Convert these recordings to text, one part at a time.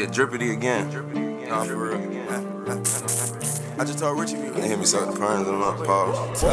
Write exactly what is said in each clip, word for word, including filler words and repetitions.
get drippity again. Nah, for real. I just told Richie you They hit me suck the perms and my pause.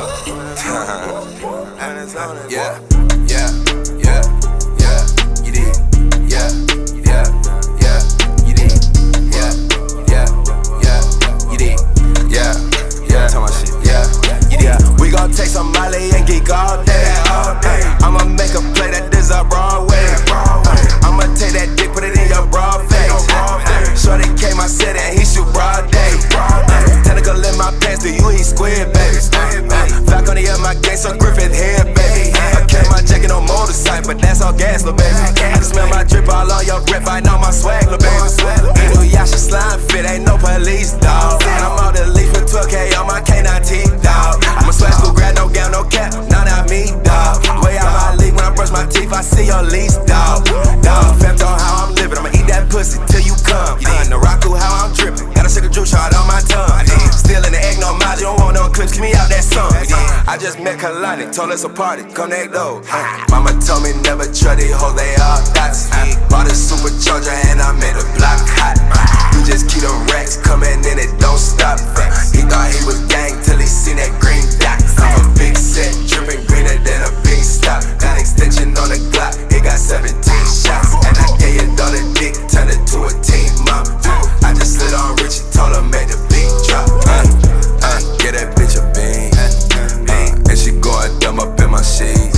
Yeah, yeah, yeah, yeah, you did. Yeah, yeah, yeah, you did. Yeah, yeah, yeah, you did. Yeah, yeah, Tell my shit. yeah, you did. We gon' take some Molly and geek all day. I'ma make a play that this a Broadway. I'ma take that dick, put it in your broad face. Shorty came, I said and he shoot broad day. Tentacle in my pants, to you he square, baby. Falcone up my gang, so Griffith hair, baby. I carry my jacket on motorcycle, but that's all gas, lil' baby. I can smell my drip all on your breath, I know my swag, lil' baby. New Yasha slime fit, ain't no police, dawg. And I'm out the leaf with twelve K on my K nine teeth, dawg. I'm a swag school grad, no gown, no cap, nah, not me, dawg. Way out my league, when I brush my teeth, I see your lease, dawg. Dawg, Femto, how I'm living, I'ma eat that pussy till you come. Uh, Naraku, how I'm drippin', got a cigarette juice shot on my tongue. Still in the egg, no miles, you don't want no clips, keep me out that sun. I just met Kalani, told us a party, come next door. Mama told me never trust these hoes, they all dots. Bought a supercharger and I made a block hot. We just keep the racks coming in, it don't stop. He thought he was gang till he seen that green dot. I'm a big set, dripping greener than a bean stock. Got extension on the Glock, it got seventeen shots. And I gave your daughter dick, turned it to a team mom. I just slid on Richie, told her make the beat drop. Uh, uh, get that bitch a bean. Uh, and she going dumb up in my sheets.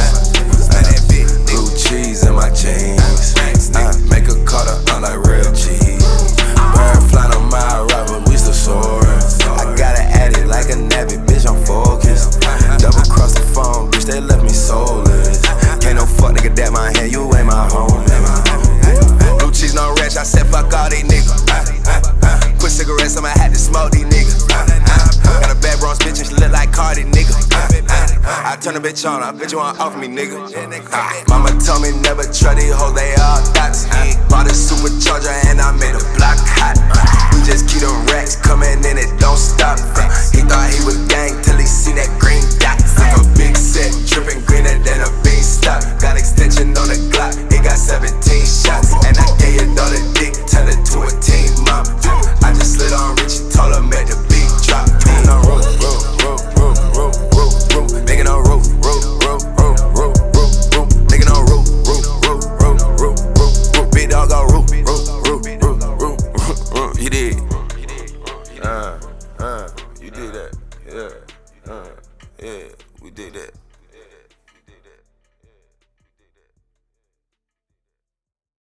Blue cheese in my jeans. Uh, make a cutter on like real cheese. Bird flying on my ride, but we still soaring. I gotta add it like a navy, bitch, I'm focused. Double cross the phone, bitch, they left me soulless. Can't no fuck nigga that my hand, you ain't my homie. Blue cheese, no ranch, I said fuck all these niggas. Put cigarettes on my hat to smoke these niggas. Got a bad bronze bitch and she look like Cardi, nigga. I turn a bitch on, I bet you want off me, nigga. Mama told me never trust these hoes, they all dots. Bought a supercharger and I made a block hot. We just keep the racks coming in, it don't stop. He thought he was gang till he seen that green dot. I'm a big set, dripping greener than a beanstalk.